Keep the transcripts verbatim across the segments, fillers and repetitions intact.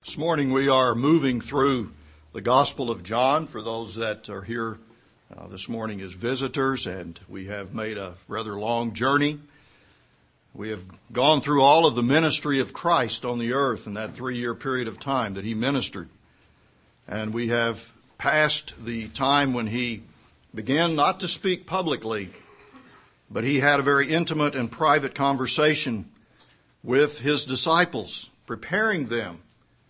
This morning we are moving through the Gospel of John for those that are here uh, this morning as visitors, and we have made a rather long journey. We have gone through all of the ministry of Christ on the earth in that three-year period of time that he ministered. And we have passed the time when he began not to speak publicly, but he had a very intimate and private conversation with his disciples, preparing them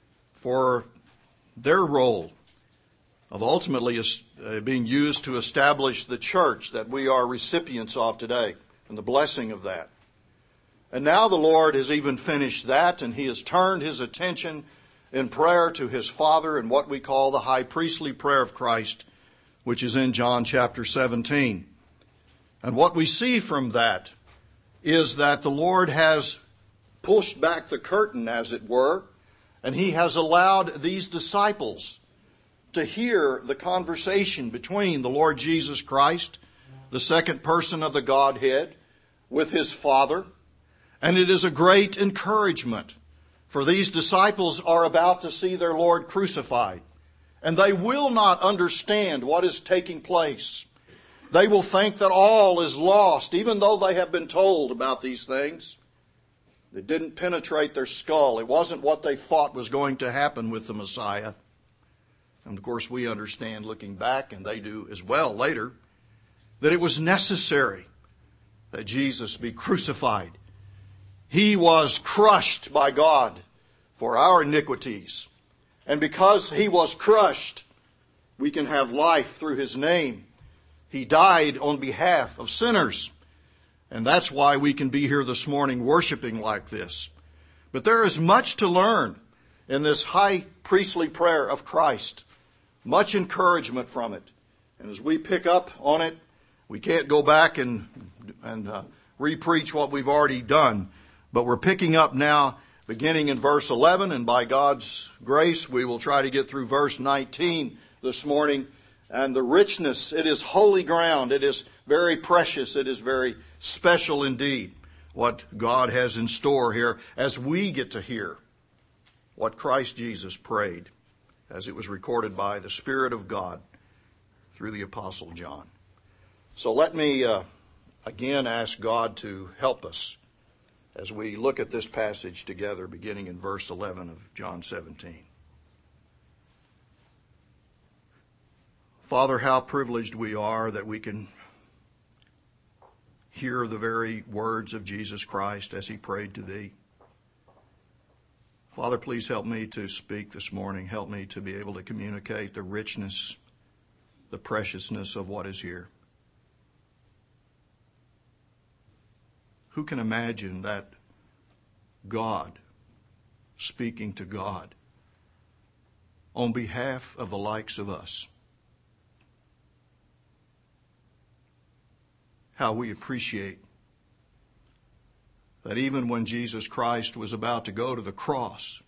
for their role of ultimately being used to establish the church that we are recipients of today and the blessing of that. And now the Lord has even finished that, and he has turned his attention in prayer to his Father in what we call the high priestly prayer of Christ, which is in John chapter seventeen. And what we see from that is that the Lord has pushed back the curtain, as it were, and he has allowed these disciples to hear the conversation between the Lord Jesus Christ, the second person of the Godhead, with his Father. And it is a great encouragement, for these disciples are about to see their Lord crucified, and they will not understand what is taking place. They will think that all is lost, even though they have been told about these things. It didn't penetrate their skull. It wasn't what they thought was going to happen with the Messiah. And of course we understand, looking back, and they do as well later, that it was necessary that Jesus be crucified. He was crushed by God for our iniquities. And because he was crushed, we can have life through his name. He died on behalf of sinners. And that's why we can be here this morning worshiping like this. But there is much to learn in this high priestly prayer of Christ. Much encouragement from it. And as we pick up on it, we can't go back and, and uh, re-preach what we've already done. But we're picking up now, beginning in verse eleven, and by God's grace, we will try to get through verse nineteen this morning. And the richness, it is holy ground. It is very precious. It is very special indeed, what God has in store here as we get to hear what Christ Jesus prayed as it was recorded by the Spirit of God through the Apostle John. So let me uh, again ask God to help us as we look at this passage together, beginning in verse eleven of John seventeen. Father, how privileged we are that we can hear the very words of Jesus Christ as he prayed to thee. Father, please help me to speak this morning. Help me to be able to communicate the richness, the preciousness of what is here. Who can imagine that God speaking to God on behalf of the likes of us? How we appreciate that even when Jesus Christ was about to go to the cross,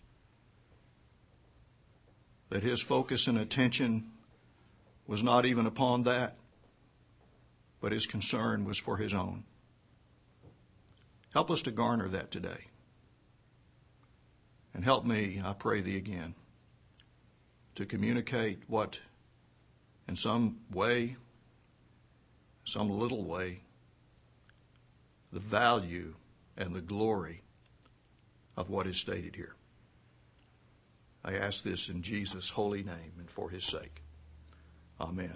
that his focus and attention was not even upon that, but his concern was for his own. Help us to garner that today. And help me, I pray thee again, to communicate what in some way, some little way, the value and the glory of what is stated here. I ask this in Jesus' holy name and for his sake. Amen.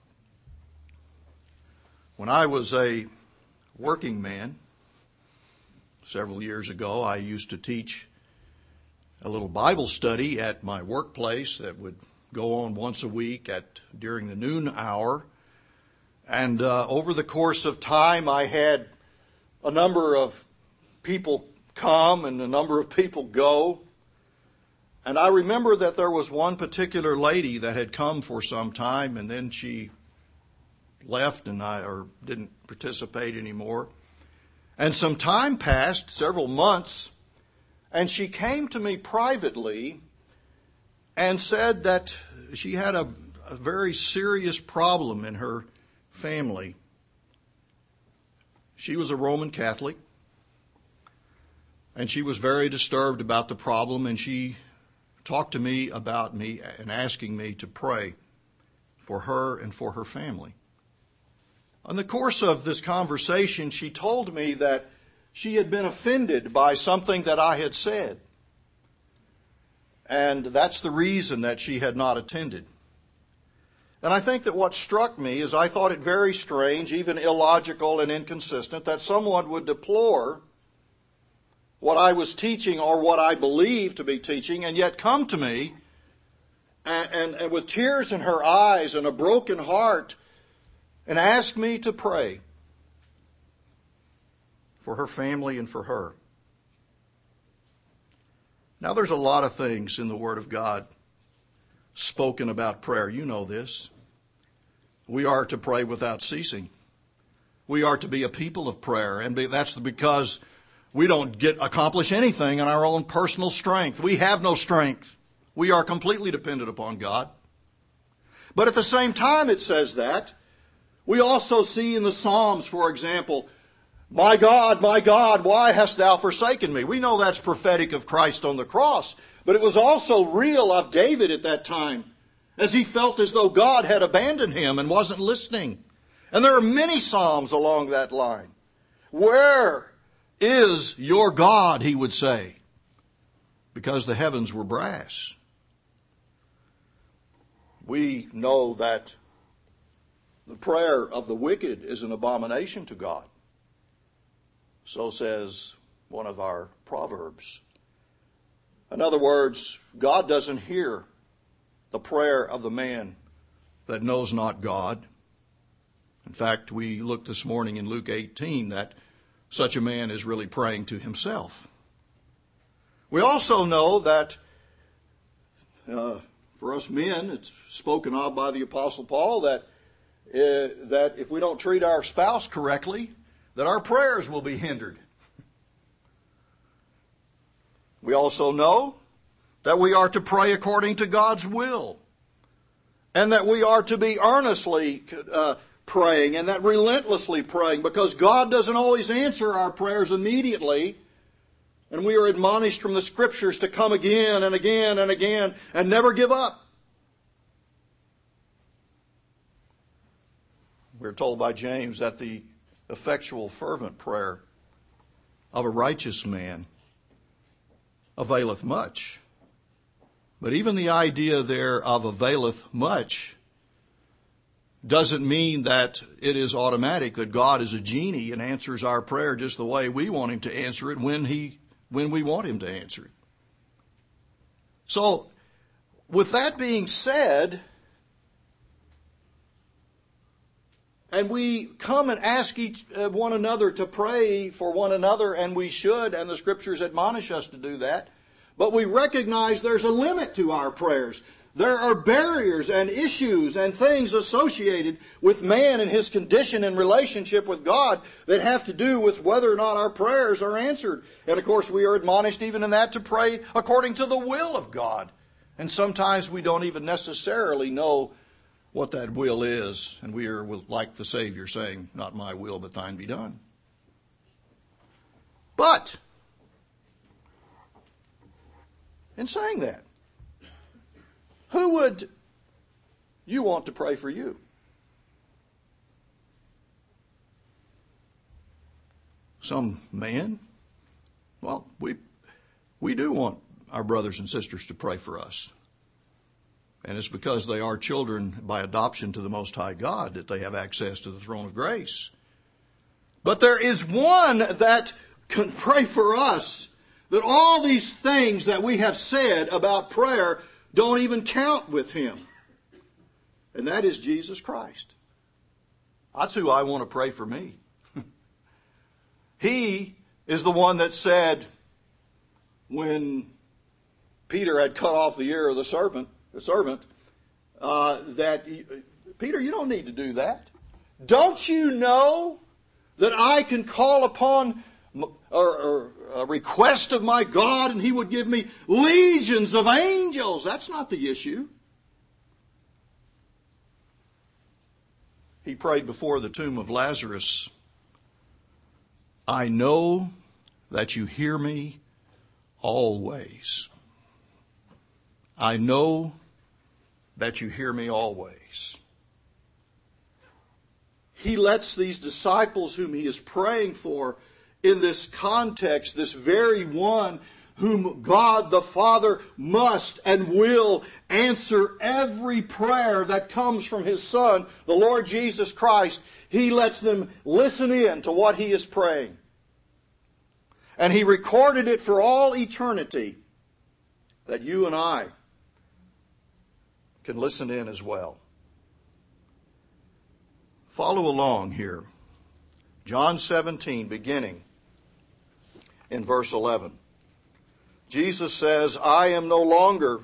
When I was a working man, several years ago, I used to teach a little Bible study at my workplace that would go on once a week at during the noon hour. And uh, over the course of time, I had a number of people come and a number of people go. And I remember that there was one particular lady that had come for some time, and then she left and I or didn't participate anymore. And some time passed, several months, and she came to me privately and said that she had a, a very serious problem in her family. She was a Roman Catholic, and she was very disturbed about the problem, and she talked to me about me and asking me to pray for her and for her family. In the course of this conversation, she told me that she had been offended by something that I had said. And that's the reason that she had not attended. And I think that what struck me is I thought it very strange, even illogical and inconsistent, that someone would deplore what I was teaching or what I believed to be teaching, and yet come to me and, and, and with tears in her eyes and a broken heart and ask me to pray for her family and for her. Now, there's a lot of things in the Word of God spoken about prayer. You know this. We are to pray without ceasing. We are to be a people of prayer, and that's because we don't get accomplish anything in our own personal strength. We have no strength. We are completely dependent upon God. But at the same time it says that, we also see in the Psalms, for example, "My God, my God, why hast thou forsaken me?" We know that's prophetic of Christ on the cross, but it was also real of David at that time, as he felt as though God had abandoned him and wasn't listening. And there are many Psalms along that line. "Where is your God?" he would say, because the heavens were brass. We know that the prayer of the wicked is an abomination to God. So says one of our Proverbs. In other words, God doesn't hear the prayer of the man that knows not God. In fact, we looked this morning in Luke eighteen that such a man is really praying to himself. We also know that uh, for us men, it's spoken of by the Apostle Paul that uh, that if we don't treat our spouse correctly, that our prayers will be hindered. We also know that we are to pray according to God's will, and that we are to be earnestly uh, praying and that relentlessly praying, because God doesn't always answer our prayers immediately, and we are admonished from the Scriptures to come again and again and again and never give up. We're told by James that the effectual fervent prayer of a righteous man availeth much. But even the idea there of availeth much doesn't mean that it is automatic, that God is a genie and answers our prayer just the way we want him to answer it when he when we want him to answer it. So, with that being said, and we come and ask each uh, one another to pray for one another, and we should, and the Scriptures admonish us to do that. But we recognize there's a limit to our prayers. There are barriers and issues and things associated with man and his condition and relationship with God that have to do with whether or not our prayers are answered. And of course, we are admonished even in that to pray according to the will of God. And sometimes we don't even necessarily know what that will is, and we are like the Savior saying, "Not my will, but thine be done." But, in saying that, who would you want to pray for you? Some man? Well, we we do want our brothers and sisters to pray for us. And it's because they are children by adoption to the Most High God that they have access to the throne of grace. But there is one that can pray for us, that all these things that we have said about prayer don't even count with him. And that is Jesus Christ. That's who I want to pray for me. He is the one that said, when Peter had cut off the ear of the servant, the servant, uh, that, Peter, you don't need to do that. Don't you know that I can call upon or, or a request of my God and he would give me legions of angels? That's not the issue. He prayed before the tomb of Lazarus, "I know that you hear me always." I know that you hear me always. He lets these disciples whom he is praying for in this context, this very one whom God the Father must and will answer every prayer that comes from his Son, the Lord Jesus Christ, he lets them listen in to what he is praying. And he recorded it for all eternity that you and I can listen in as well. Follow along here. John seventeen, beginning in verse eleven. Jesus says, I am no longer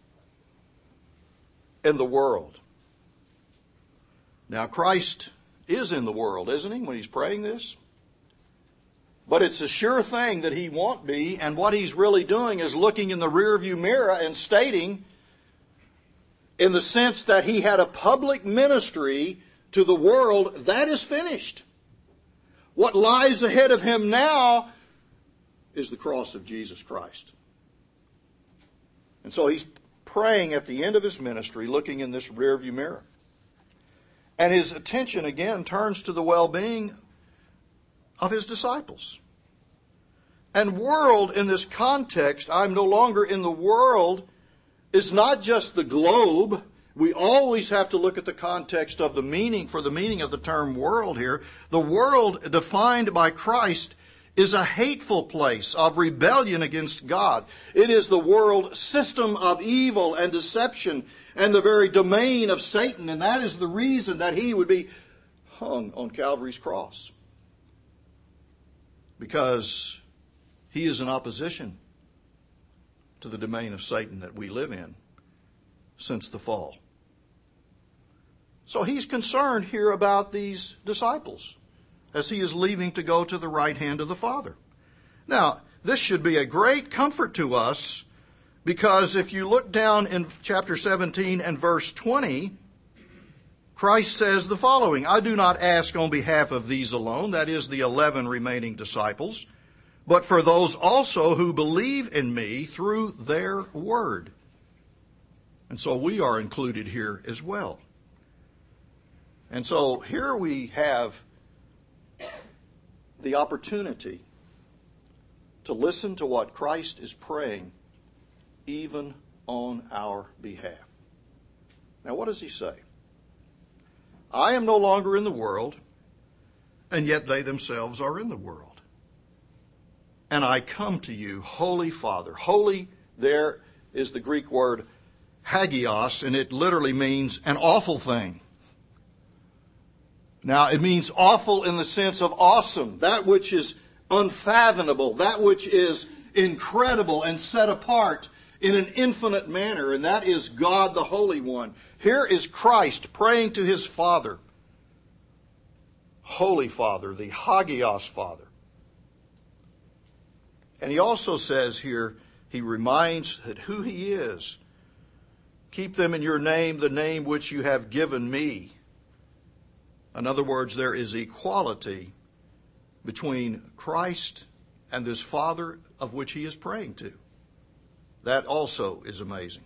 in the world. Now, Christ is in the world, isn't he, when he's praying this? But it's a sure thing that he won't be, and what he's really doing is looking in the rearview mirror and stating, in the sense that he had a public ministry to the world, that is finished. What lies ahead of him now is the cross of Jesus Christ. And so he's praying at the end of his ministry, looking in this rearview mirror. And his attention again turns to the well-being of his disciples. And world in this context, I'm no longer in the world, is not just the globe. We always have to look at the context of the meaning, for the meaning of the term world here. The world defined by Christ is a hateful place of rebellion against God. It is the world system of evil and deception and the very domain of Satan. And that is the reason that he would be hung on Calvary's cross. Because he is in opposition to the domain of Satan that we live in since the fall. So he's concerned here about these disciples as he is leaving to go to the right hand of the Father. Now, this should be a great comfort to us, because if you look down in chapter seventeen and verse twenty, Christ says the following, I do not ask on behalf of these alone, that is the eleven remaining disciples, but for those also who believe in me through their word. And so we are included here as well. And so here we have the opportunity to listen to what Christ is praying even on our behalf. Now, what does he say? I am no longer in the world, and yet they themselves are in the world. And I come to you, Holy Father. Holy, there is the Greek word hagios, and it literally means an awful thing. Now, it means awful in the sense of awesome, that which is unfathomable, that which is incredible and set apart in an infinite manner, and that is God the Holy One. Here is Christ praying to his Father, Holy Father, the Hagios Father. And he also says here, he reminds that who he is. Keep them in your name, the name which you have given me. In other words, there is equality between Christ and this Father of which he is praying to. That also is amazing.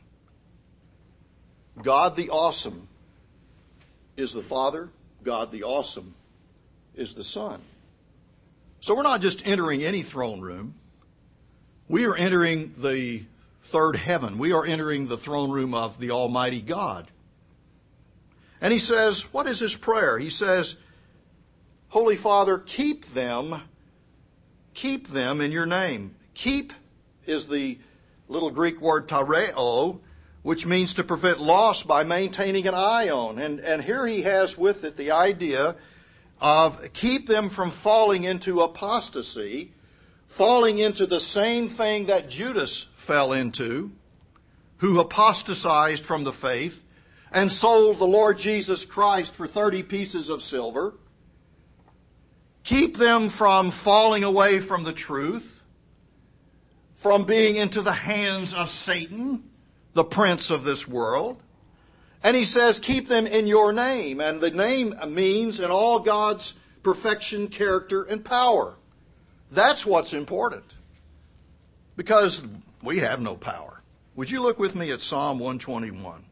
God the awesome is the Father. God the awesome is the Son. So we're not just entering any throne room. We are entering the third heaven. We are entering the throne room of the Almighty God. And he says, what is his prayer? He says, Holy Father, keep them, keep them in your name. Keep is the little Greek word tareo, which means to prevent loss by maintaining an eye on. And, and here he has with it the idea of keep them from falling into apostasy, falling into the same thing that Judas fell into, who apostatized from the faith and sold the Lord Jesus Christ for thirty pieces of silver. Keep them from falling away from the truth, from being into the hands of Satan, the prince of this world. And he says, keep them in your name. And the name means in all God's perfection, character, and power. That's what's important. Because we have no power. Would you look with me at Psalm one twenty-one?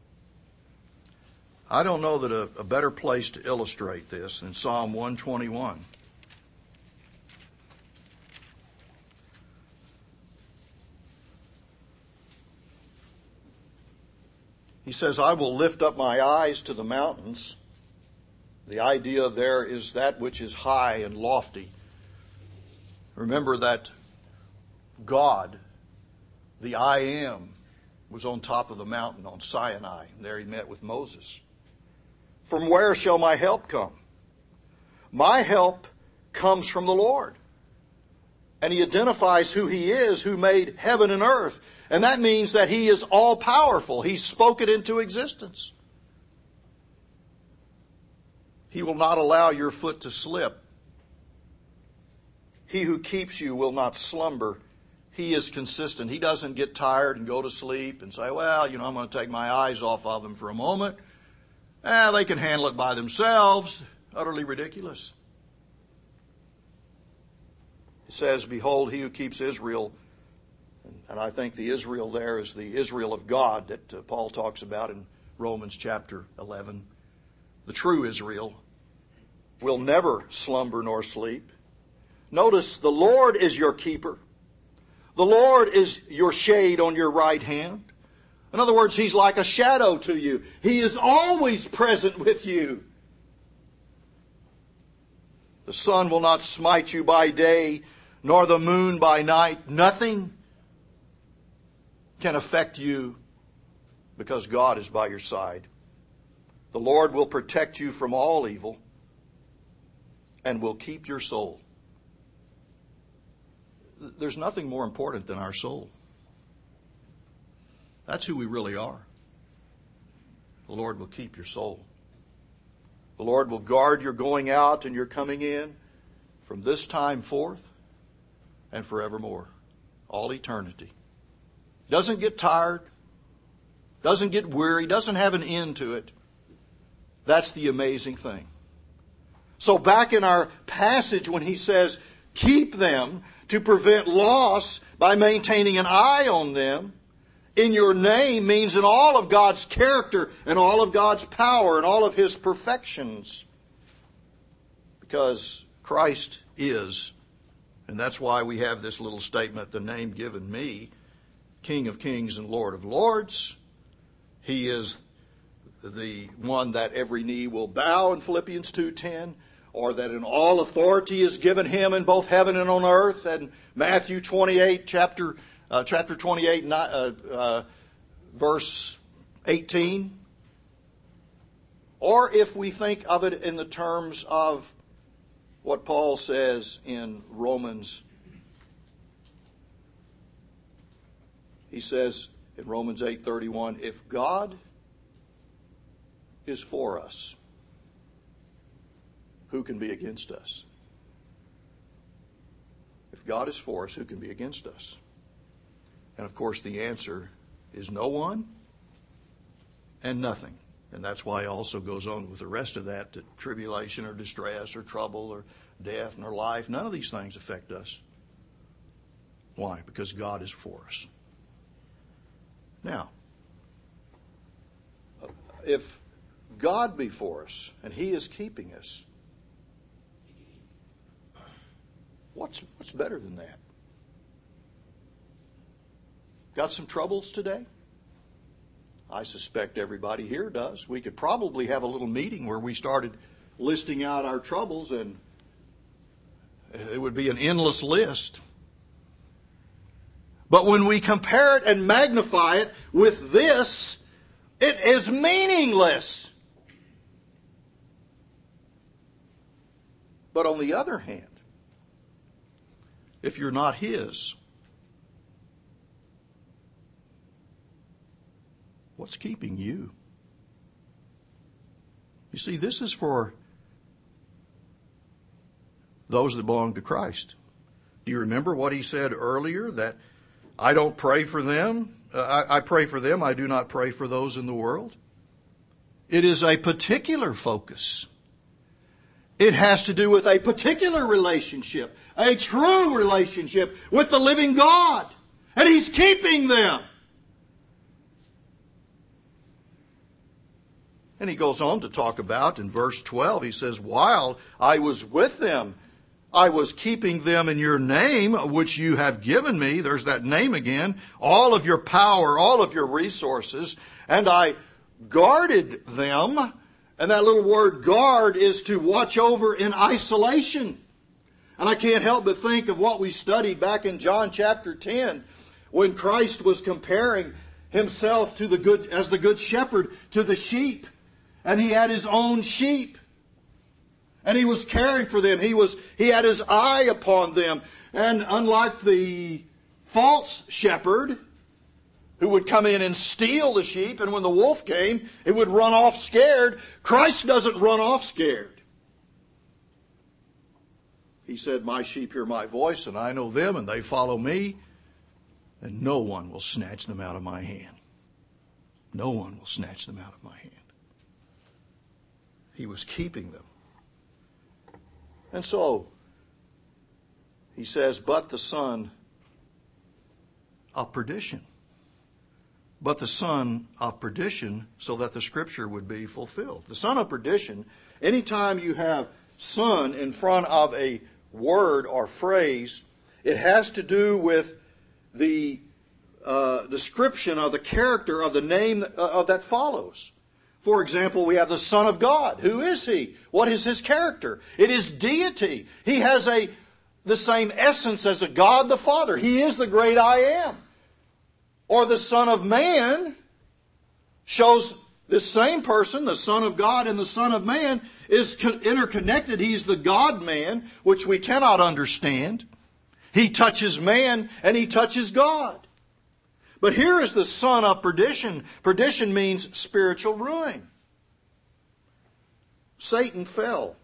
I don't know that a, a better place to illustrate this than Psalm one twenty-one. He says, I will lift up my eyes to the mountains. The idea there is that which is high and lofty. Remember that God, the I Am, was on top of the mountain on Sinai, and there he met with Moses. From where shall my help come? My help comes from the Lord. And he identifies who he is, who made heaven and earth. And that means that he is all-powerful. He spoke it into existence. He will not allow your foot to slip. He who keeps you will not slumber. He is consistent. He doesn't get tired and go to sleep and say, well, you know, I'm going to take my eyes off of them for a moment. Eh, they can handle it by themselves. Utterly ridiculous. It says, behold, he who keeps Israel, and I think the Israel there is the Israel of God that uh, Paul talks about in Romans chapter eleven. The true Israel will never slumber nor sleep. Notice, the Lord is your keeper. The Lord is your shade on your right hand. In other words, he's like a shadow to you. He is always present with you. The sun will not smite you by day, nor the moon by night. Nothing can affect you because God is by your side. The Lord will protect you from all evil and will keep your soul. There's nothing more important than our soul. That's who we really are. The Lord will keep your soul. The Lord will guard your going out and your coming in from this time forth and forevermore. All eternity. Doesn't get tired. Doesn't get weary. Doesn't have an end to it. That's the amazing thing. So back in our passage when he says, keep them to prevent loss by maintaining an eye on them, in your name means in all of God's character and all of God's power and all of his perfections. Because Christ is, and that's why we have this little statement, the name given me, King of Kings and Lord of Lords. He is the one that every knee will bow in Philippians two ten, or that in all authority is given him in both heaven and on earth, and Matthew twenty-eight, chapter uh, chapter twenty-eight, uh, uh, verse eighteen. Or if we think of it in the terms of what Paul says in Romans, he says in Romans eight thirty-one, if God is for us, who can be against us? If God is for us, who can be against us? And of course the answer is no one and nothing. And that's why he also goes on with the rest of that, that tribulation or distress or trouble or death nor life, none of these things affect us. Why? Because God is for us. Now, if God be for us and he is keeping us, what's what's better than that? Got some troubles today? I suspect everybody here does. We could probably have a little meeting where we started listing out our troubles, and it would be an endless list. But when we compare it and magnify it with this, it is meaningless. But on the other hand, if you're not his, what's keeping you? You see, this is for those that belong to Christ. Do you remember what he said earlier, that I don't pray for them? Uh, I, I pray for them. I do not pray for those in the world. It is a particular focus. It has to do with a particular relationship, a true relationship with the living God. And he's keeping them. And he goes on to talk about, in verse twelve, he says, while I was with them, I was keeping them in your name, which you have given me. There's that name again. All of your power, all of your resources. And I guarded them. And that little word guard is to watch over in isolation. And I can't help but think of what we studied back in John chapter ten, when Christ was comparing himself to the good, as the good shepherd to the sheep. And he had his own sheep. And he was caring for them. He was, he had his eye upon them. And unlike the false shepherd, who would come in and steal the sheep, and when the wolf came, it would run off scared, Christ doesn't run off scared. He said, my sheep hear my voice, and I know them, and they follow me, and no one will snatch them out of my hand. No one will snatch them out of my hand. He was keeping them. And so, he says, but the son of perdition. But the son of perdition, so that the scripture would be fulfilled. The son of perdition, anytime you have son in front of a word or phrase, it has to do with the uh, description of the character of the name of that follows. For example, we have the Son of God. Who is He? What is His character? It is deity. He has a the same essence as a God the Father. He is the great I am. Or the Son of Man shows this same person, the Son of God and the Son of Man, is interconnected. He's the God-man, which we cannot understand. He touches man and He touches God. But here is the son of perdition. Perdition means spiritual ruin. Satan fell.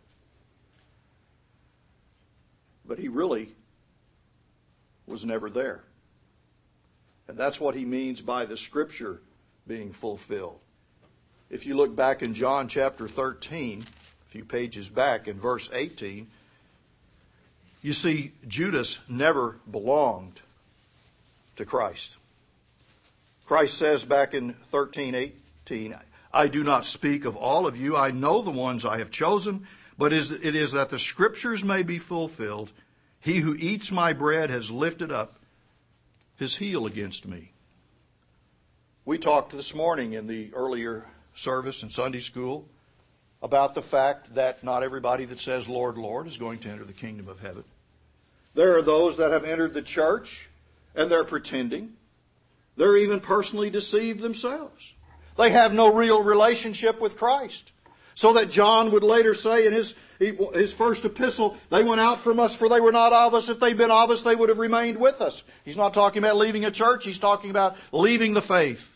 But he really was never there. And that's what he means by the scripture being fulfilled. If you look back in John chapter thirteen, a few pages back in verse eighteen, you see Judas never belonged to Christ. Christ says back in thirteen eighteen, I do not speak of all of you. I know the ones I have chosen, but it is that the scriptures may be fulfilled. He who eats my bread has lifted up his heel against me. We talked this morning in the earlier service in Sunday school about the fact that not everybody that says Lord, Lord is going to enter the kingdom of heaven. There are those that have entered the church and they're pretending. They're even personally deceived themselves. They have no real relationship with Christ. So that John would later say in his, his first epistle, they went out from us for they were not of us. If they'd been of us, they would have remained with us. He's not talking about leaving a church. He's talking about leaving the faith.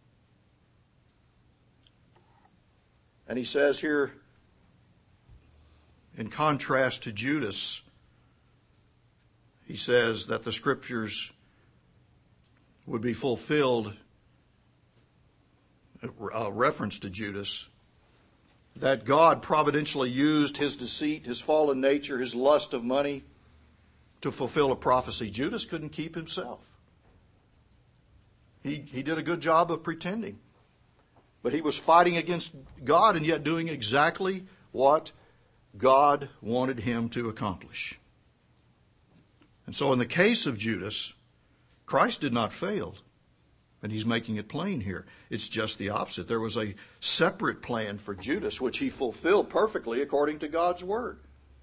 And he says here, in contrast to Judas, he says that the scriptures would be fulfilled, a reference to Judas, that God providentially used his deceit, his fallen nature, his lust of money to fulfill a prophecy. Judas couldn't keep himself. He, he did a good job of pretending. But he was fighting against God and yet doing exactly what God wanted him to accomplish. And so in the case of Judas, Christ did not fail. And he's making it plain here. It's just the opposite. There was a separate plan for Judas, which he fulfilled perfectly according to God's word.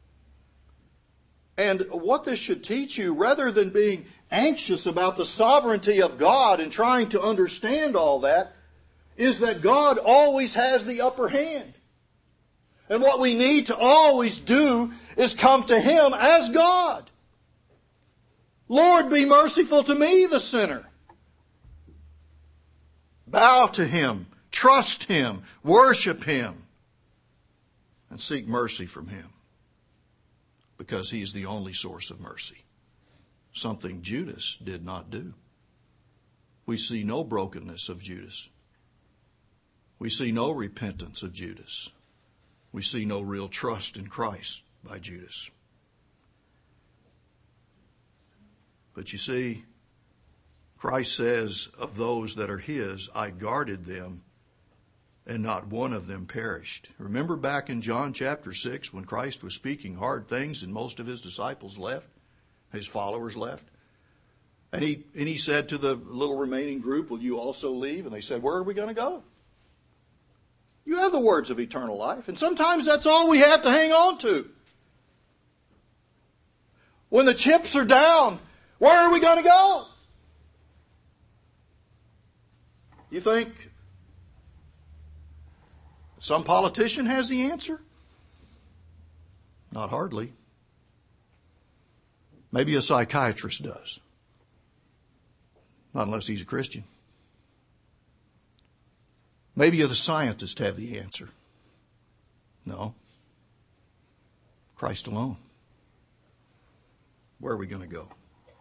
And what this should teach you, rather than being anxious about the sovereignty of God and trying to understand all that, is that God always has the upper hand. And what we need to always do is come to Him as God. Lord, be merciful to me, the sinner. Bow to Him, trust Him, worship Him, and seek mercy from Him. Because He is the only source of mercy. Something Judas did not do. We see no brokenness of Judas. We see no repentance of Judas. We see no real trust in Christ by Judas. But you see, Christ says of those that are His, I guarded them and not one of them perished. Remember back in John chapter six when Christ was speaking hard things and most of his disciples left, his followers left? And he, and he said to the little remaining group, will you also leave? And they said, where are we going to go? You have the words of eternal life. And sometimes that's all we have to hang on to. When the chips are down, where are we going to go? You think some politician has the answer? Not hardly. Maybe a psychiatrist does. Not unless he's a Christian. Maybe the scientists have the answer. No. Christ alone. Where are we going to go?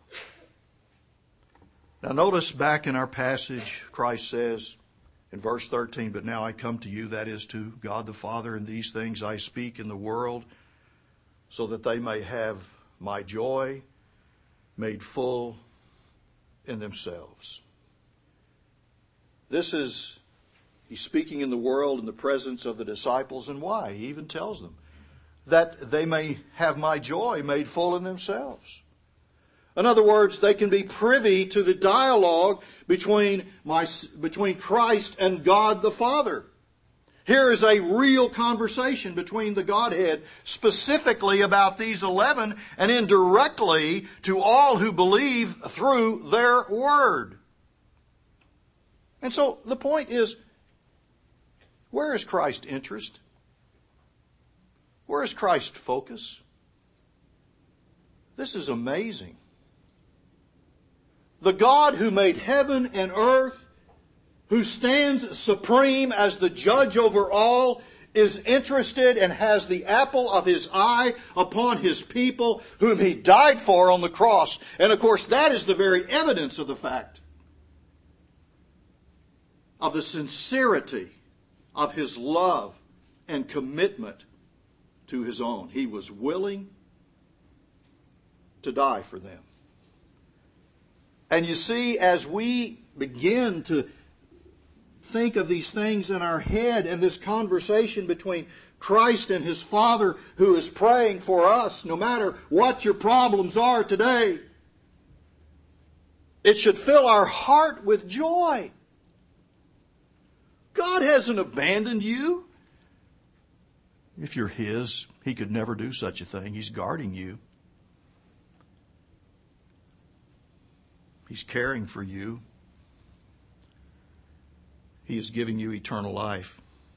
Now notice back in our passage, Christ says in verse thirteen, but now I come to you, that is to God the Father, and these things I speak in the world, so that they may have my joy made full in themselves. This is, he's speaking in the world in the presence of the disciples, and why? He even tells them that they may have my joy made full in themselves. In other words, they can be privy to the dialogue between my, between Christ and God the Father. Here is a real conversation between the Godhead, specifically about these eleven, and indirectly to all who believe through their word. And so the point is, where is Christ's interest? Where is Christ's focus? This is amazing. The God who made heaven and earth, who stands supreme as the judge over all, is interested and has the apple of his eye upon his people whom he died for on the cross. And of course, that is the very evidence of the fact of the sincerity of his love and commitment to his own. He was willing to die for them. And you see, as we begin to think of these things in our head and this conversation between Christ and his Father who is praying for us, no matter what your problems are today, it should fill our heart with joy. God hasn't abandoned you. If you're his, he could never do such a thing. He's guarding you. He's caring for you. He is giving you eternal life.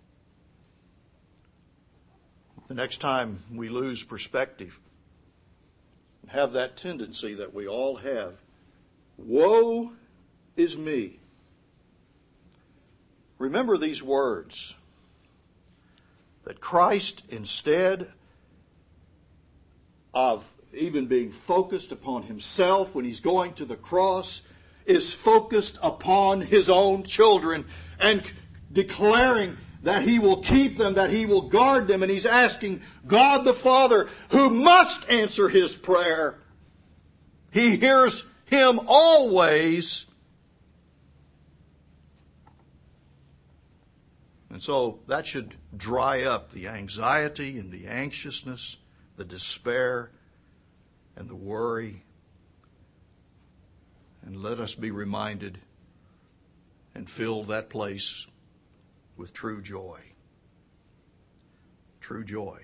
The next time we lose perspective and have that tendency that we all have, woe is me. Remember these words, that Christ, instead of even being focused upon himself when he's going to the cross, is focused upon his own children and declaring that he will keep them, that he will guard them. And he's asking God the Father, who must answer his prayer. He hears him always. And so that should dry up the anxiety and the anxiousness, the despair, and the worry. And let us be reminded and fill that place with true joy. True joy.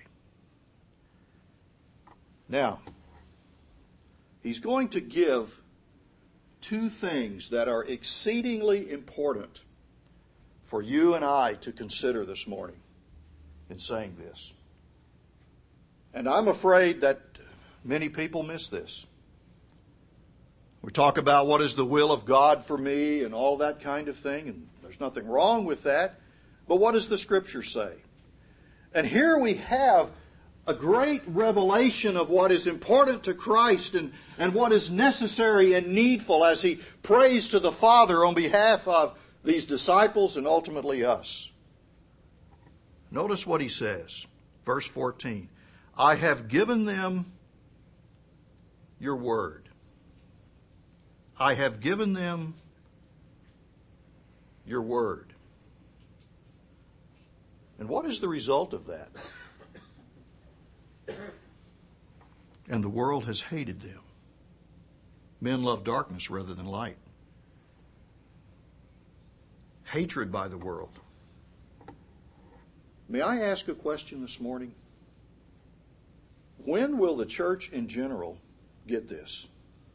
Now, he's going to give two things that are exceedingly important for you and I to consider this morning in saying this. And I'm afraid that many people miss this. We talk about what is the will of God for me and all that kind of thing, and there's nothing wrong with that. But what does the Scripture say? And here we have a great revelation of what is important to Christ and, and what is necessary and needful as he prays to the Father on behalf of these disciples and ultimately us. Notice what he says. Verse fourteen. I have given them your word. I have given them your word. And what is the result of that? And the world has hated them. Men love darkness rather than light. Hatred by the world. May I ask a question this morning? When will the church in general get this?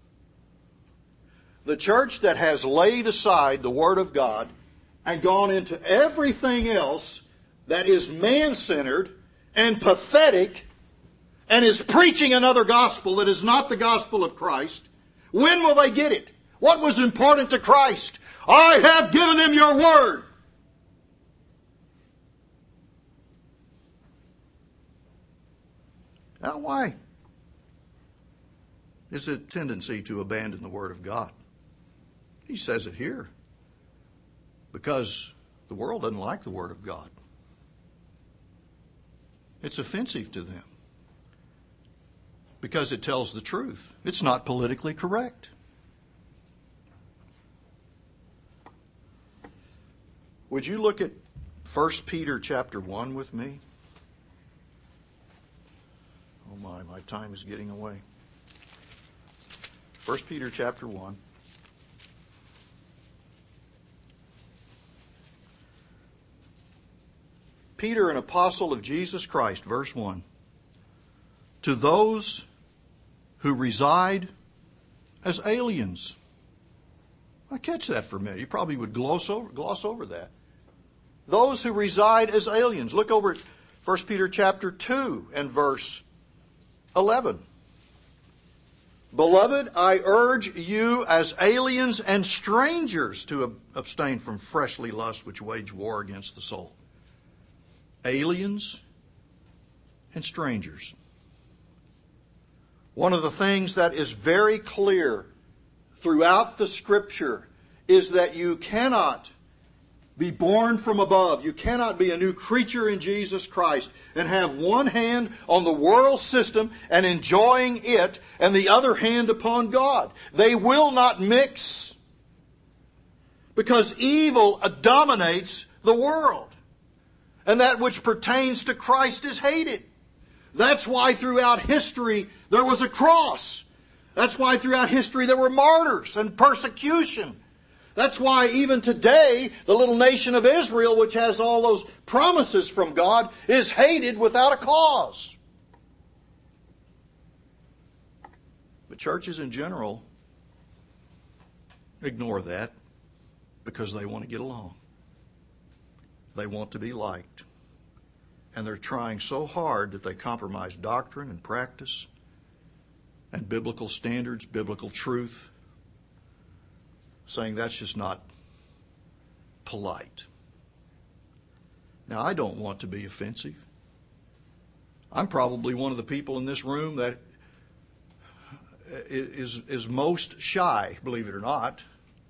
The church that has laid aside the Word of God and gone into everything else that is man-centered and pathetic and is preaching another gospel that is not the gospel of Christ, when will they get it? What was important to Christ? I have given them your Word. Now, why is it a tendency to abandon the Word of God? He says it here. Because the world doesn't like the Word of God. It's offensive to them. Because it tells the truth. It's not politically correct. Would you look at First Peter chapter one with me? Oh my, my time is getting away. First Peter chapter one. Peter, an apostle of Jesus Christ, verse one. To those who reside as aliens. I catch that for a minute. You probably would gloss over, gloss over that. Those who reside as aliens. Look over at First Peter chapter two and verse eleven. Beloved, I urge you as aliens and strangers to abstain from fleshly lusts which wage war against the soul. Aliens and strangers. One of the things that is very clear throughout the Scripture is that you cannot be born from above. You cannot be a new creature in Jesus Christ and have one hand on the world system and enjoying it and the other hand upon God. They will not mix because evil dominates the world. And that which pertains to Christ is hated. That's why throughout history there was a cross. That's why throughout history there were martyrs and persecution. That's why even today the little nation of Israel, which has all those promises from God, is hated without a cause. But churches in general ignore that because they want to get along. They want to be liked. And they're trying so hard that they compromise doctrine and practice and biblical standards, biblical truth, saying that's just not polite. Now, I don't want to be offensive. I'm probably one of the people in this room that is, is most shy, believe it or not,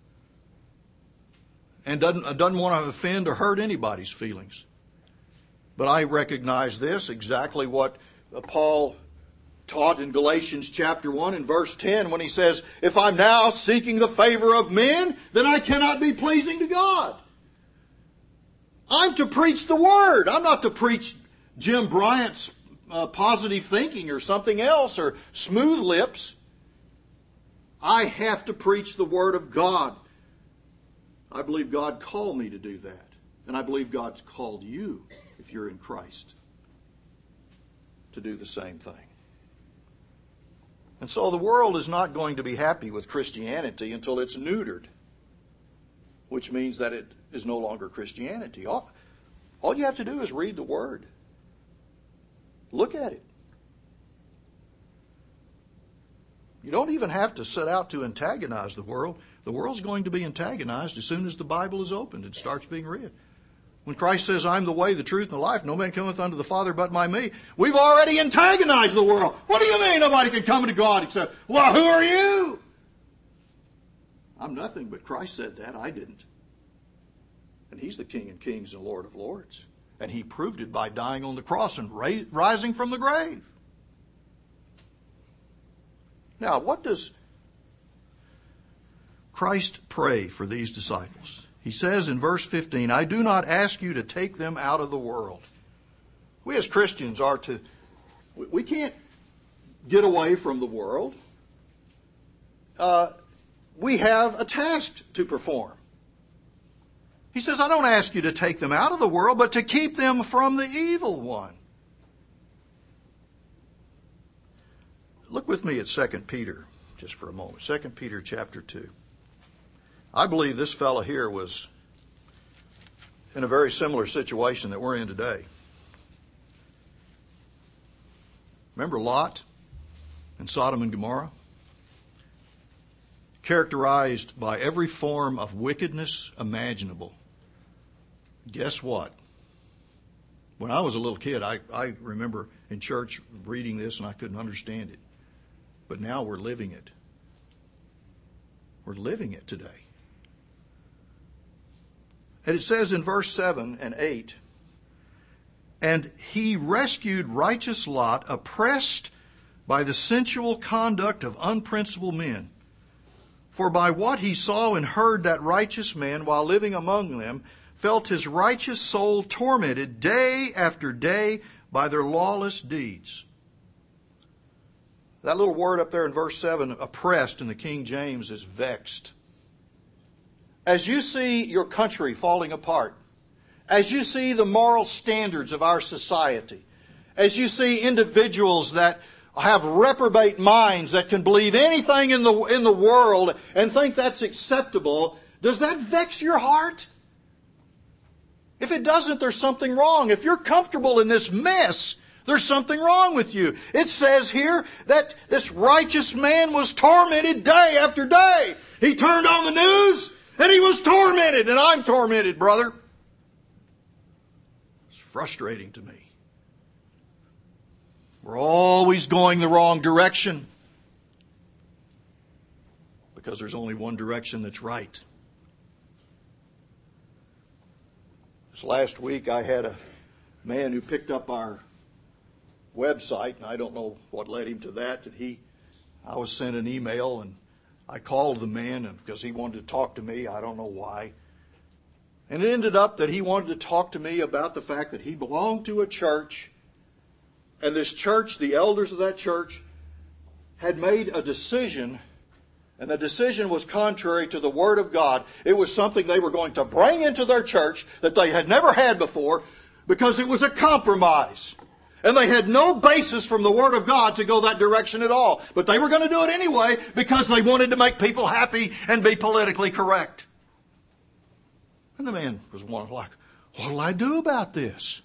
and doesn't, doesn't want to offend or hurt anybody's feelings. But I recognize this, exactly what Paul taught in Galatians chapter one and verse ten when he says, if I'm now seeking the favor of men, then I cannot be pleasing to God. I'm to preach the Word. I'm not to preach Jim Bryant's uh, positive thinking or something else or smooth lips. I have to preach the Word of God. I believe God called me to do that. And I believe God's called you, if you're in Christ, to do the same thing. And so the world is not going to be happy with Christianity until it's neutered, which means that it is no longer Christianity. All, all you have to do is read the Word. Look at it. You don't even have to set out to antagonize the world. The world's going to be antagonized as soon as the Bible is opened and starts being read. When Christ says, I'm the way, the truth, and the life, no man cometh unto the Father but by me, we've already antagonized the world. What do you mean nobody can come to God except, well, who are you? I'm nothing, but Christ said that. I didn't. And He's the King of kings and Lord of lords. And He proved it by dying on the cross and ra- rising from the grave. Now, what does Christ pray for these disciples? He says in verse fifteen, I do not ask you to take them out of the world. We as Christians are to, we can't get away from the world. Uh, we have a task to perform. He says, I don't ask you to take them out of the world, but to keep them from the evil one. Look with me at Second Peter just for a moment. Second Peter chapter two. I believe this fellow here was in a very similar situation that we're in today. Remember Lot and Sodom and Gomorrah? Characterized by every form of wickedness imaginable. Guess what? When I was a little kid, I, I remember in church reading this and I couldn't understand it. But now we're living it. We're living it today. And it says in verse seven and eight, and he rescued righteous Lot, oppressed by the sensual conduct of unprincipled men. For by what he saw and heard, that righteous man, while living among them, felt his righteous soul tormented day after day by their lawless deeds. That little word up there in verse seven, oppressed in the King James, is vexed. As you see your country falling apart, as you see the moral standards of our society, as you see individuals that have reprobate minds that can believe anything in the in the world and think that's acceptable, does that vex your heart? If it doesn't, there's something wrong. If you're comfortable in this mess, there's something wrong with you. It says here that this righteous man was tormented day after day. He turned on the news and he was tormented, and I'm tormented, brother. It's frustrating to me. We're always going the wrong direction because there's only one direction that's right. This last week I had a man who picked up our website, and I don't know what led him to that. That he, I was sent an email, and I called the man because he wanted to talk to me. I don't know why. And it ended up that he wanted to talk to me about the fact that he belonged to a church, and this church, the elders of that church, had made a decision, and the decision was contrary to the Word of God. It was something they were going to bring into their church that they had never had before because it was a compromise. And they had no basis from the Word of God to go that direction at all. But they were going to do it anyway because they wanted to make people happy and be politically correct. And the man was one like, what'll I do about this?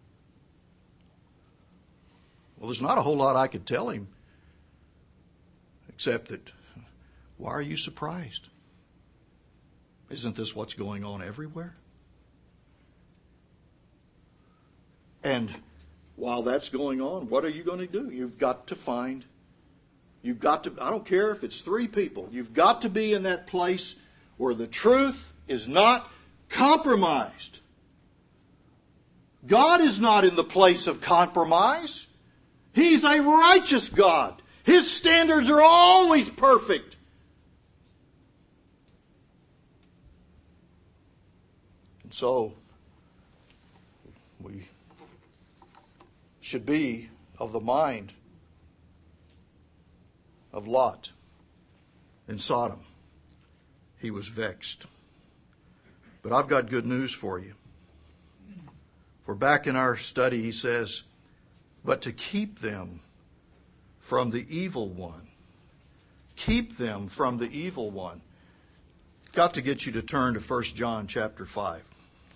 Well, there's not a whole lot I could tell him, except that, why are you surprised? Isn't this what's going on everywhere? And while that's going on, what are you going to do? You've got to find, you've got to, I don't care if it's three people, you've got to be in that place where the truth is not compromised. God is not in the place of compromise. He's a righteous God. His standards are always perfect. And so, we should be of the mind of Lot in Sodom. He was vexed. But I've got good news for you. For back in our study, he says, but to keep them from the evil one. Keep them from the evil one. Got to get you to turn to First John chapter five.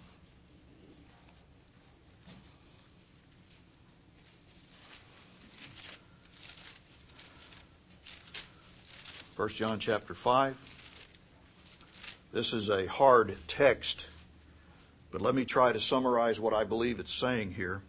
First John chapter five. This is a hard text, but let me try to summarize what I believe it's saying here.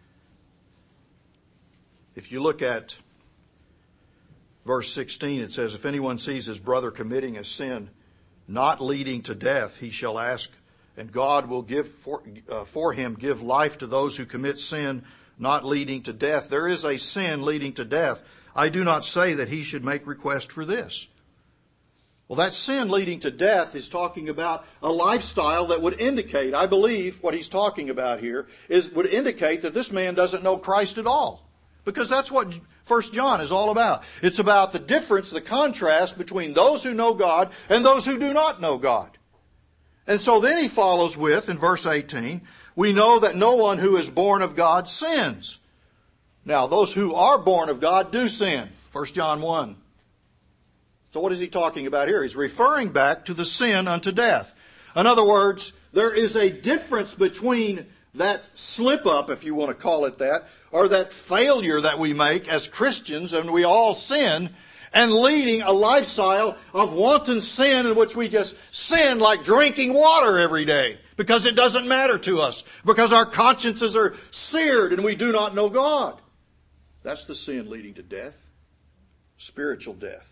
If you look at verse sixteen, it says, if anyone sees his brother committing a sin not leading to death, he shall ask, and God will give for, uh, for him give life to those who commit sin not leading to death. There is a sin leading to death. I do not say that he should make request for this. Well, that sin leading to death is talking about a lifestyle that would indicate, I believe what he's talking about here, is would indicate that this man doesn't know Christ at all. Because that's what First John is all about. It's about the difference, the contrast between those who know God and those who do not know God. And so then he follows with, in verse eighteen, we know that no one who is born of God sins. Now, those who are born of God do sin. First John one. So what is he talking about here? He's referring back to the sin unto death. In other words, there is a difference between that slip up, if you want to call it that, or that failure that we make as Christians, and we all sin, and leading a lifestyle of wanton sin in which we just sin like drinking water every day because it doesn't matter to us, because our consciences are seared and we do not know God. That's the sin leading to death, spiritual death.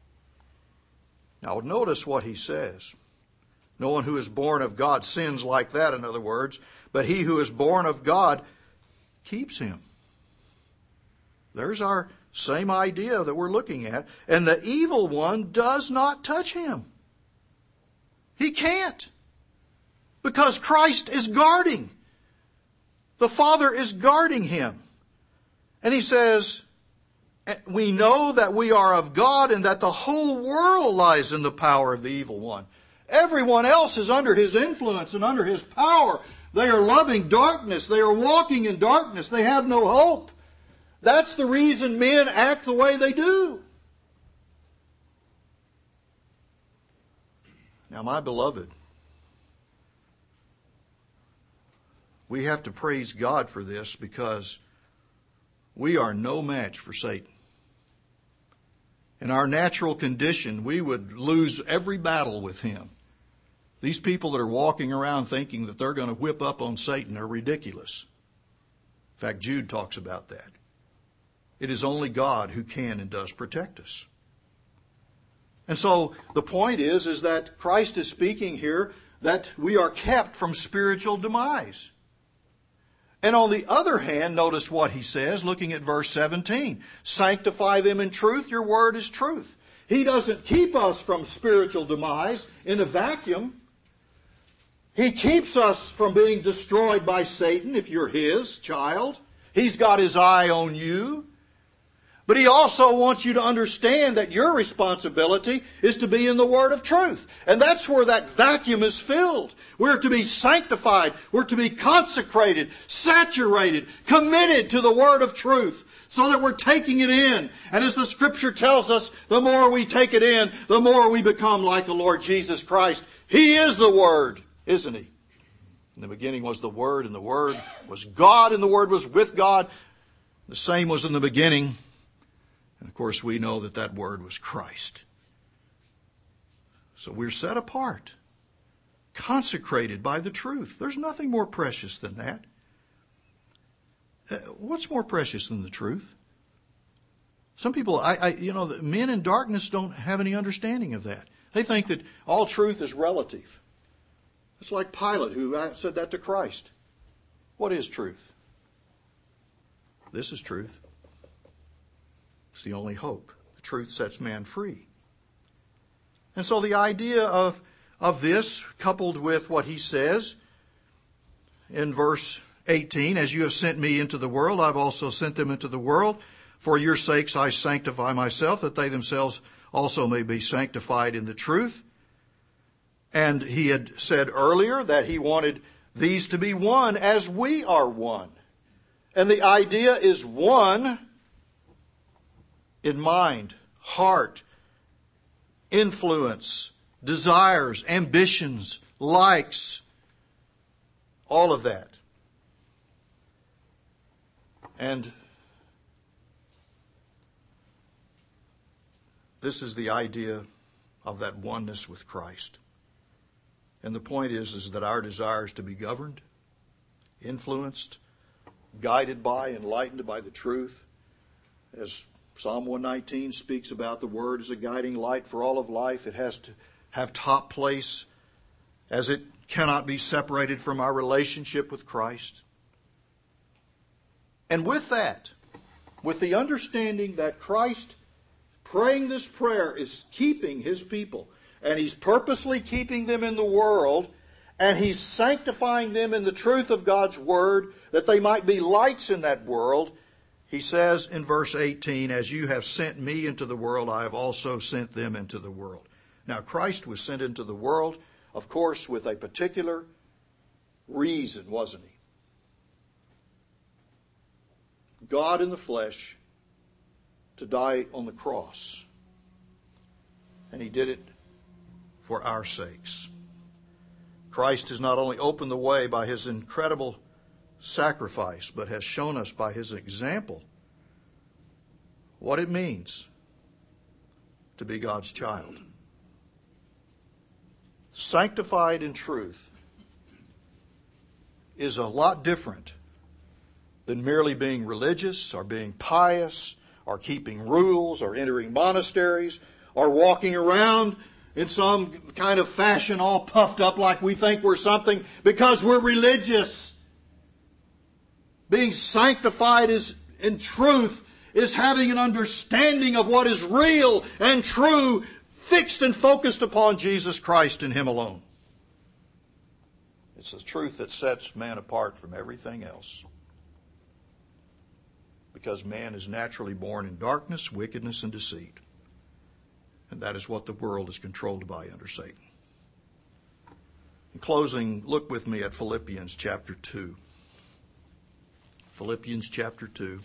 Now notice what he says. No one who is born of God sins like that, in other words, but he who is born of God keeps him. There's our same idea that we're looking at. And the evil one does not touch him. He can't. Because Christ is guarding. The Father is guarding him. And he says, we know that we are of God and that the whole world lies in the power of the evil one. Everyone else is under his influence and under his power. They are loving darkness. They are walking in darkness. They have no hope. That's the reason men act the way they do. Now, my beloved, we have to praise God for this because we are no match for Satan. In our natural condition, we would lose every battle with him. These people that are walking around thinking that they're going to whip up on Satan are ridiculous. In fact, Jude talks about that. It is only God who can and does protect us. And so the point is, is that Christ is speaking here that we are kept from spiritual demise. And on the other hand, notice what he says, looking at verse seventeen. Sanctify them in truth, your word is truth. He doesn't keep us from spiritual demise in a vacuum. He keeps us from being destroyed by Satan if you're his child. He's got his eye on you. But he also wants you to understand that your responsibility is to be in the word of truth. And that's where that vacuum is filled. We're to be sanctified. We're to be consecrated, saturated, committed to the word of truth so that we're taking it in. And as the scripture tells us, the more we take it in, the more we become like the Lord Jesus Christ. He is the word, isn't he? In the beginning was the Word, and the Word was God, and the Word was with God. The same was in the beginning. And of course, we know that that Word was Christ. So we're set apart, consecrated by the truth. There's nothing more precious than that. Uh, what's more precious than the truth? Some people, I, I, you know, the men in darkness don't have any understanding of that. They think that all truth is relative. It's like Pilate, who said that to Christ. What is truth? This is truth. It's the only hope. The truth sets man free. And so the idea of, of this, coupled with what he says in verse eighteen, as you have sent me into the world, I've also sent them into the world. For your sakes I sanctify myself, that they themselves also may be sanctified in the truth. And he had said earlier that he wanted these to be one as we are one. And the idea is one in mind, heart, influence, desires, ambitions, likes, all of that. And this is the idea of that oneness with Christ. And the point is, is that our desire is to be governed, influenced, guided by, enlightened by the truth. As Psalm one nineteen speaks about, the Word as a guiding light for all of life. It has to have top place, as it cannot be separated from our relationship with Christ. And with that, with the understanding that Christ praying this prayer is keeping His people, and He's purposely keeping them in the world, and He's sanctifying them in the truth of God's Word, that they might be lights in that world. He says in verse eighteen, as you have sent me into the world, I have also sent them into the world. Now, Christ was sent into the world, of course, with a particular reason, wasn't He? God in the flesh to die on the cross. And He did it for our sakes. Christ has not only opened the way by His incredible sacrifice, but has shown us by His example what it means to be God's child. Sanctified in truth is a lot different than merely being religious or being pious or keeping rules or entering monasteries or walking around in some kind of fashion all puffed up like we think we're something because we're religious. Being sanctified is, in truth, is having an understanding of what is real and true, fixed and focused upon Jesus Christ and Him alone. It's the truth that sets man apart from everything else. Because man is naturally born in darkness, wickedness, and deceit. And that is what the world is controlled by under Satan. In closing, look with me at Philippians chapter two. Philippians chapter two.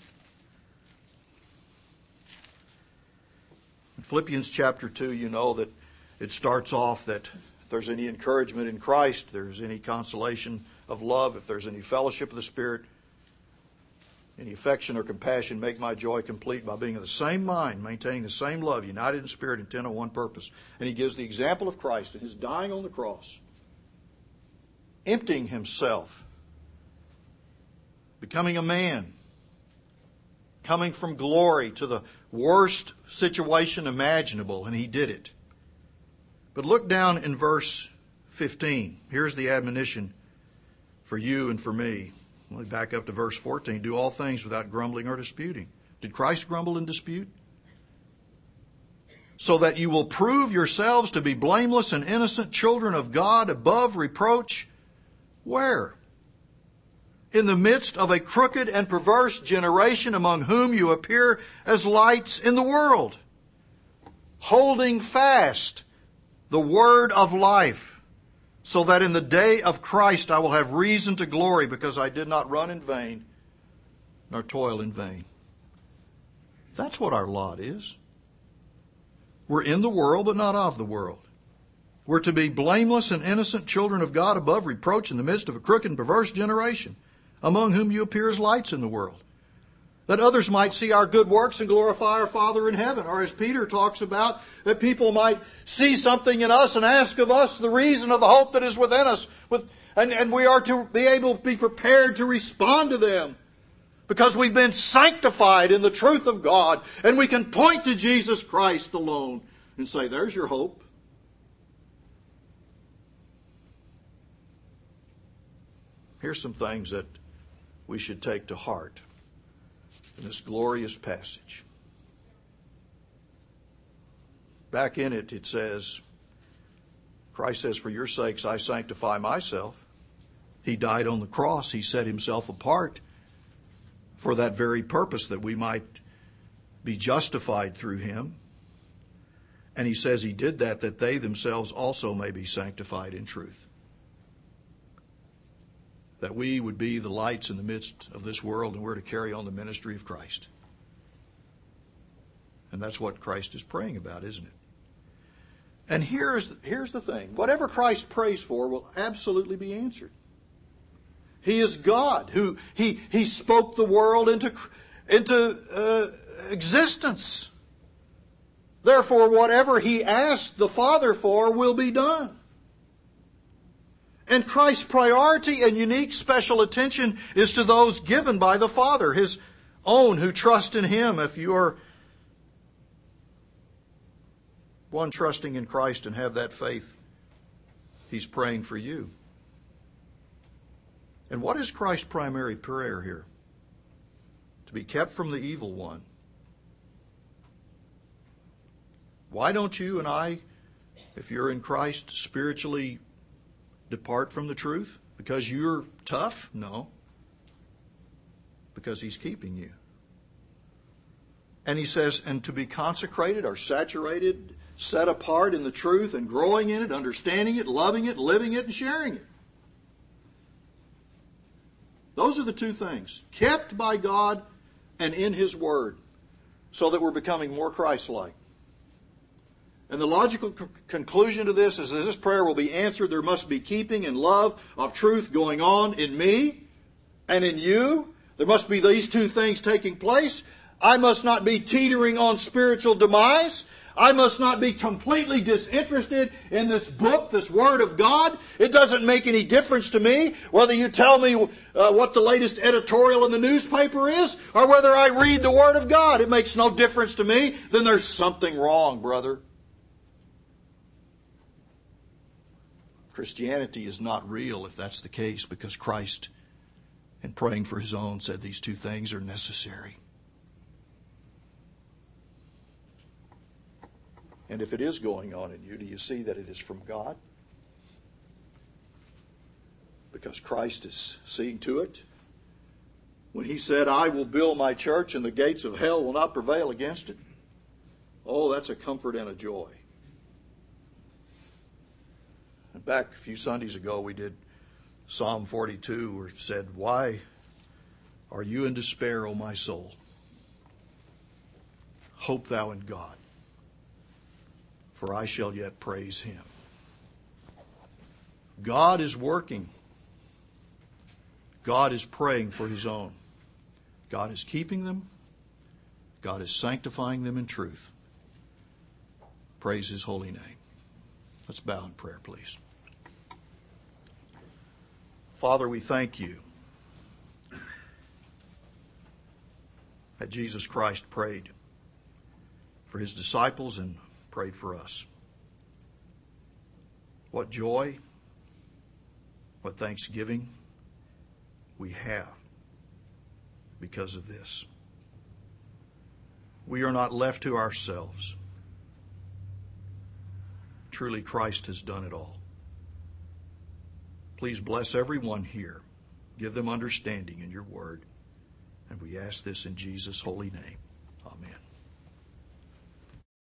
In Philippians chapter two, you know that it starts off that if there's any encouragement in Christ, there's any consolation of love, if there's any fellowship of the Spirit, any affection or compassion, make my joy complete by being of the same mind, maintaining the same love, united in spirit, intent on one purpose. And he gives the example of Christ and His dying on the cross, emptying Himself, becoming a man, coming from glory to the worst situation imaginable, and He did it. But look down in verse fifteen. Here's the admonition for you and for me. Let me back up to verse fourteen. Do all things without grumbling or disputing. Did Christ grumble and dispute? So that you will prove yourselves to be blameless and innocent children of God, above reproach. Where? In the midst of a crooked and perverse generation, among whom you appear as lights in the world, holding fast the word of life, so that in the day of Christ I will have reason to glory, because I did not run in vain, nor toil in vain. That's what our lot is. We're in the world, but not of the world. We're to be blameless and innocent children of God, above reproach, in the midst of a crooked and perverse generation, among whom you appear as lights in the world, that others might see our good works and glorify our Father in heaven. Or as Peter talks about, that people might see something in us and ask of us the reason of the hope that is within us. With, and, and we are to be able to be prepared to respond to them, because we've been sanctified in the truth of God, and we can point to Jesus Christ alone and say, there's your hope. Here's some things that we should take to heart in this glorious passage. Back in it, it says, Christ says, for your sakes I sanctify myself. He died on the cross. He set Himself apart for that very purpose, that we might be justified through Him. And He says He did that, that they themselves also may be sanctified in truth. That we would be the lights in the midst of this world, and we're to carry on the ministry of Christ. And that's what Christ is praying about, isn't it? And here's, here's the thing. Whatever Christ prays for will absolutely be answered. He is God who He, he spoke the world into, into uh, existence. Therefore, whatever He asked the Father for will be done. And Christ's priority and unique special attention is to those given by the Father, His own who trust in Him. If you are one trusting in Christ and have that faith, He's praying for you. And what is Christ's primary prayer here? To be kept from the evil one. Why don't you and I if you're in Christ, spiritually depart from the truth because you're tough? No. Because He's keeping you. And He says, and to be consecrated or saturated, set apart in the truth and growing in it, understanding it, loving it, living it, and sharing it. Those are the two things. Kept by God and in His Word, so that we're becoming more Christ-like. And the logical c- conclusion to this is that this prayer will be answered. There must be keeping and love of truth going on in me and in you. There must be these two things taking place. I must not be teetering on spiritual demise. I must not be completely disinterested in this book, this Word of God. It doesn't make any difference to me whether you tell me uh, what the latest editorial in the newspaper is or whether I read the Word of God. It makes no difference to me. Then there's something wrong, brother. Christianity is not real if that's the case, because Christ, in praying for His own, said these two things are necessary. And if it is going on in you, do you see that it is from God? Because Christ is seeing to it. When He said, I will build my church and the gates of hell will not prevail against it. Oh, that's a comfort and a joy. And back a few Sundays ago, we did Psalm forty-two, where it said, why are you in despair, O my soul? Hope thou in God, for I shall yet praise Him. God is working. God is praying for His own. God is keeping them. God is sanctifying them in truth. Praise His holy name. Let's bow in prayer, please. Father, we thank You that Jesus Christ prayed for His disciples and prayed for us. What joy, what thanksgiving we have because of this. We are not left to ourselves. Truly, Christ has done it all. Please bless everyone here. Give them understanding in Your Word. And we ask this in Jesus' holy name. Amen.